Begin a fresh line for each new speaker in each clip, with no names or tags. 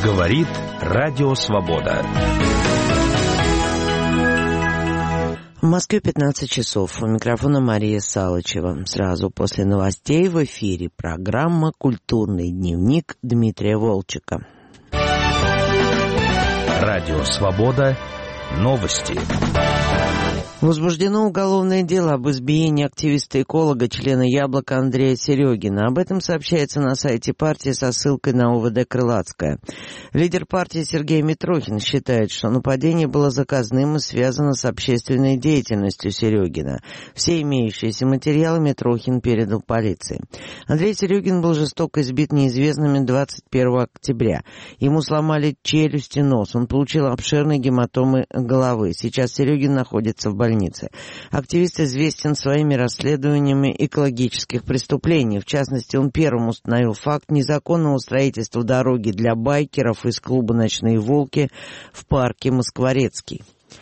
Говорит Радио Свобода.
В Москве 15 часов. У микрофона Мария Салычева. Сразу после новостей в эфире программа «Культурный дневник» Дмитрия Волчека.
Радио Свобода. Новости.
Возбуждено уголовное дело об избиении активиста-эколога, члена «Яблока» Андрея Серегина. Об этом сообщается на сайте партии со ссылкой на ОВД Крылатская. Лидер партии Сергей Митрохин считает, что нападение было заказным и связано с общественной деятельностью Серегина. Все имеющиеся материалы Митрохин передал полиции. Андрей Серегин был жестоко избит неизвестными 21 октября. Ему сломали челюсть и нос. Он получил обширные гематомы головы. Сейчас Серегин находится в больнице. Активист известен своими расследованиями экологических преступлений. В частности, он первым установил факт незаконного строительства дороги для байкеров из клуба «Ночные волки» в парке Москворецкий.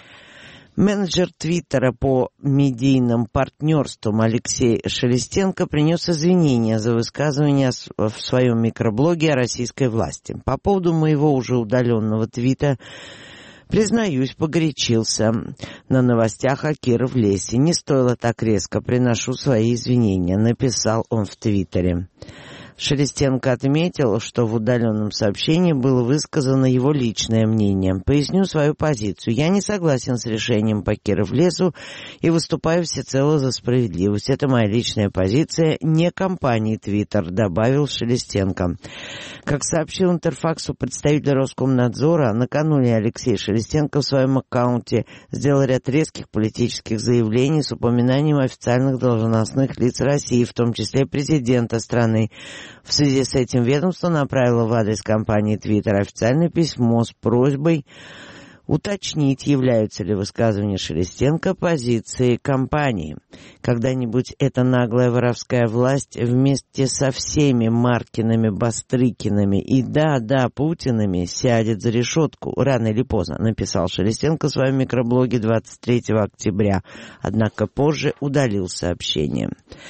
Менеджер Твиттера по медийным партнерствам Алексей Шелестенко принес извинения за высказывания в своем микроблоге о российской власти. По поводу моего уже удаленного твита, признаюсь, погорячился на новостях о Кировлесе. Не стоило так резко, приношу свои извинения, написал он в Твиттере. Шелестенко отметил, что в удаленном сообщении было высказано его личное мнение. Поясню свою позицию. Я не согласен с решением по Кировлесу и выступаю всецело за справедливость. Это моя личная позиция, не компании Твиттер, добавил Шелестенко. Как сообщил Интерфаксу представитель Роскомнадзора, накануне Алексей Шелестенко в своем аккаунте сделал ряд резких политических заявлений с упоминанием официальных должностных лиц России, в том числе президента страны. В связи с этим ведомство направило в адрес компании Twitter официальное письмо с просьбой уточнить, являются ли высказывания Шелестенко позицией компании. Когда-нибудь эта наглая воровская власть вместе со всеми Маркинами, Бастрыкинами и Путинами сядет за решетку рано или поздно, написал Шелестенко в своем микроблоге 23 октября, однако позже удалил сообщение.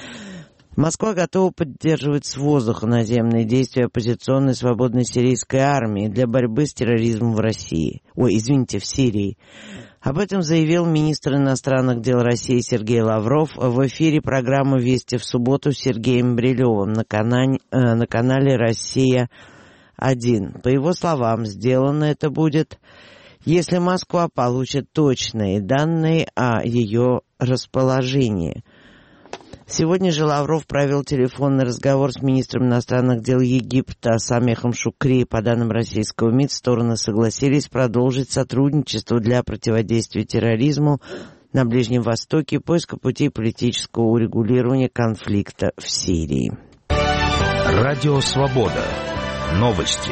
Москва готова поддерживать с воздуха наземные действия оппозиционной свободной сирийской армии для борьбы с терроризмом в Сирии. Об этом заявил министр иностранных дел России Сергей Лавров в эфире программы «Вести в субботу» с Сергеем Брилевым на канале «Россия-1». По его словам, сделано это будет, если Москва получит точные данные о ее расположении. Сегодня же Лавров провел телефонный разговор с министром иностранных дел Египта Самехом Шукри. По данным российского МИД, стороны согласились продолжить сотрудничество для противодействия терроризму на Ближнем Востоке и поиска путей политического урегулирования конфликта в Сирии.
Радио Свобода. Новости.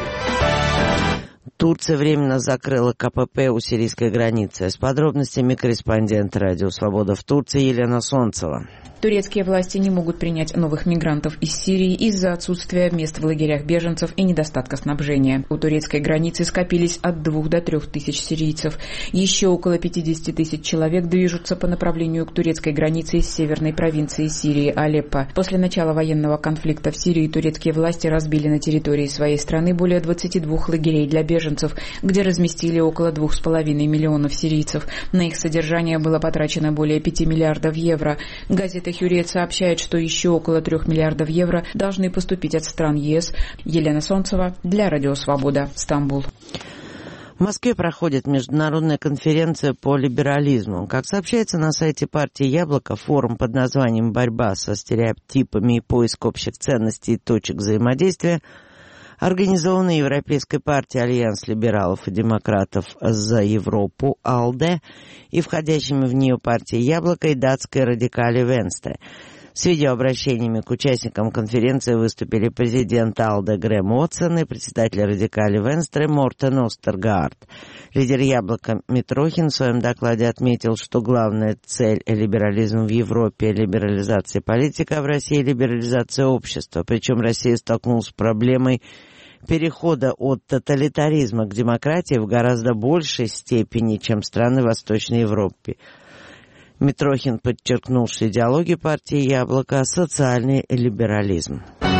Турция временно закрыла КПП у сирийской границы. С подробностями корреспондент Радио Свобода в Турции Елена Солнцева.
Турецкие власти не могут принять новых мигрантов из Сирии из-за отсутствия мест в лагерях беженцев и недостатка снабжения. У турецкой границы скопились от 2 до 3 тысяч сирийцев. Еще около 50 тысяч человек движутся по направлению к турецкой границе из северной провинции Сирии Алеппо. После начала военного конфликта в Сирии турецкие власти разбили на территории своей страны более 22 лагерей для беженцев, где разместили около 2,5 миллионов сирийцев. На их содержание было потрачено более 5 миллиардов евро. Газета «Хюриет» сообщает, что еще около 3 миллиардов евро должны поступить от стран ЕС. Елена Солнцева для Радио Свобода, Стамбул.
В Москве проходит международная конференция по либерализму. Как сообщается на сайте партии «Яблоко», форум под названием «Борьба со стереотипами и поиск общих ценностей и точек взаимодействия», организованный Европейской партией «Альянс либералов и демократов за Европу» АЛДЕ и входящими в нее партией «Яблоко» и датской «Радикали Венстре». С видеообращениями к участникам конференции выступили президент АЛДЕ Грэм Уотсон и председатель «Радикали Венстре» Мортен Остергаард. Лидер «Яблока» Митрохин в своем докладе отметил, что главная цель либерализма в Европе – либерализация политики, а в России – либерализация общества. Причем Россия столкнулась с проблемой перехода от тоталитаризма к демократии в гораздо большей степени, чем страны Восточной Европы. Митрохин подчеркнул, что идеология партии «Яблоко» – социальный либерализм.